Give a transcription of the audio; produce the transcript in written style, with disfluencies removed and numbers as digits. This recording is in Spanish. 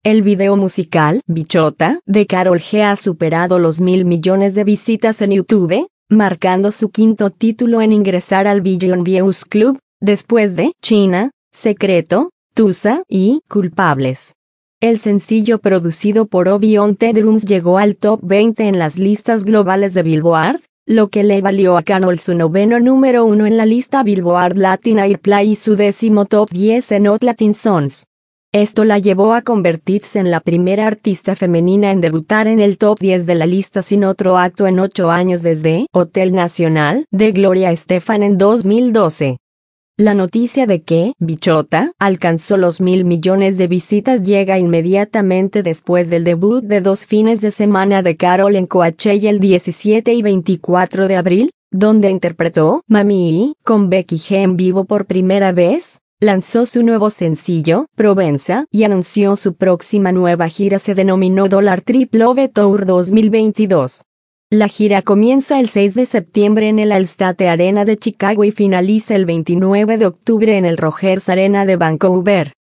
El video musical, Bichota, de Karol G ha superado los 1.000 millones de visitas en YouTube, marcando su quinto título en ingresar al Billion Views Club, después de China, Secreto, Tusa y Culpables. El sencillo producido por Obi On The Drums llegó al top 20 en las listas globales de Billboard, lo que le valió a Karol su noveno número 1 en la lista Billboard Latin Airplay y su 10º top 10 en Hot Latin Songs. Esto la llevó a convertirse en la primera artista femenina en debutar en el top 10 de la lista sin otro acto en 8 años desde Hotel Nacional de Gloria Estefan en 2012. La noticia de que Bichota alcanzó los 1.000 millones de visitas llega inmediatamente después del debut de 2 fines de semana de Karol en Coachella el 17 y 24 de abril, donde interpretó Mami con Becky G en vivo por primera vez. Lanzó su nuevo sencillo, Provenza, y anunció su próxima nueva gira. Se denominó Dollar Trip Love Tour 2022. La gira comienza el 6 de septiembre en el Allstate Arena de Chicago y finaliza el 29 de octubre en el Rogers Arena de Vancouver.